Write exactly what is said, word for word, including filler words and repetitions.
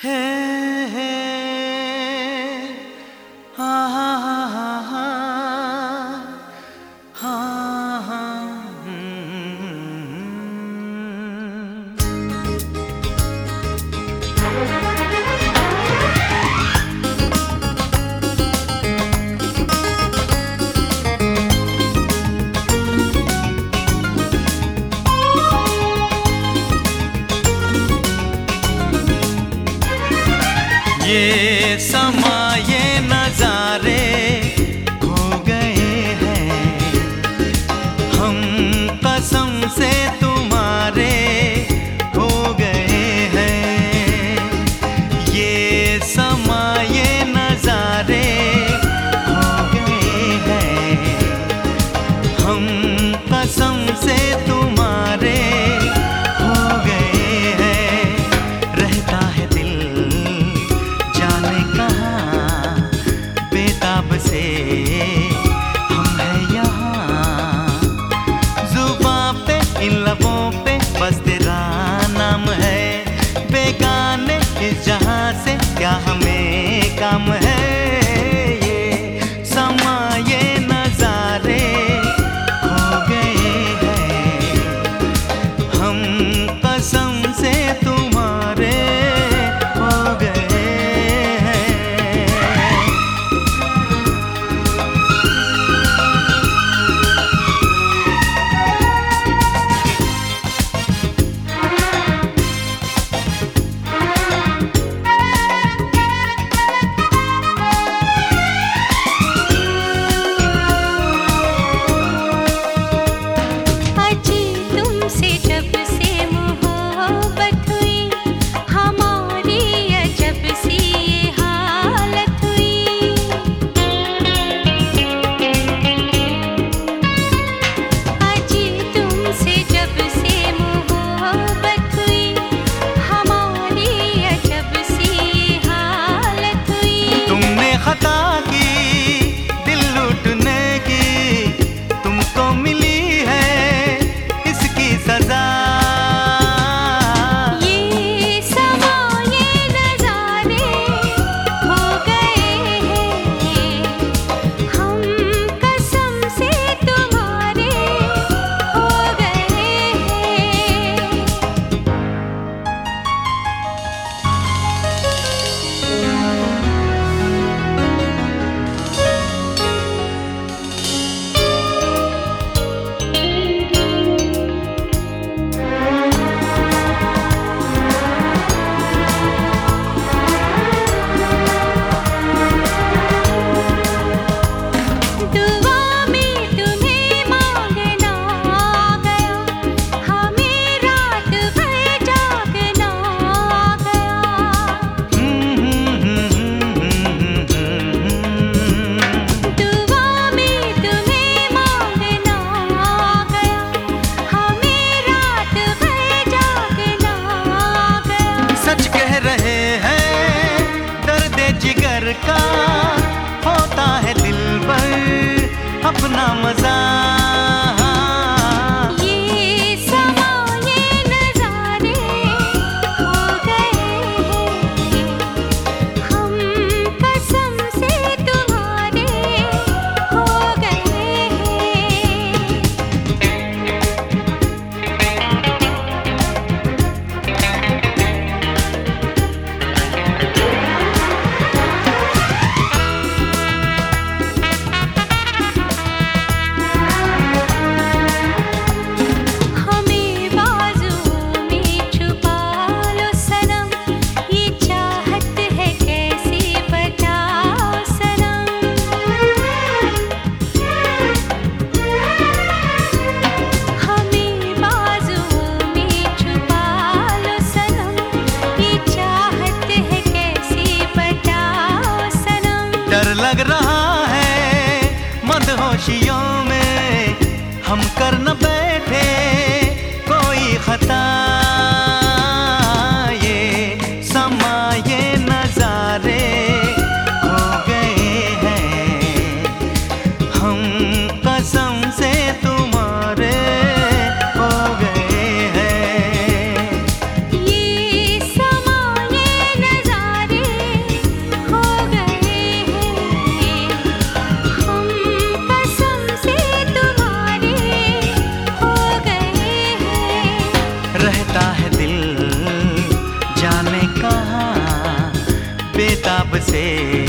है, है, हा, हा, हा, हा, हा, हा, ये समा ये नजारे हो गए हैं, हम कसम से तुम्हारे हो गए हैं। ये समा ये नजारे हो गए हैं, हम कसम से तुम्हारे हो गए हैं। रहता है दिल बेताब से हम है यहाँ, जुबां पे इन लबों पे बस तेरा नाम है। बेगाने इस जहाँ से क्या हमें काम है। ये समा ये नजारे हो गए हैं, हम कसम से तुम्हारे हो गए। का होता है दिल पर अपना मजा। ये समा ये नजारे हो गए हैं, हम कसम से तुम्हारे हो गए डर लग रहा है मदहोशियों में, हम कर न बैठे कोई खता। ये समा ये नजारे हो गए हैं, हम कसम से तुम्हारे हो गए हैं। ये समा ये नजारे बेताब से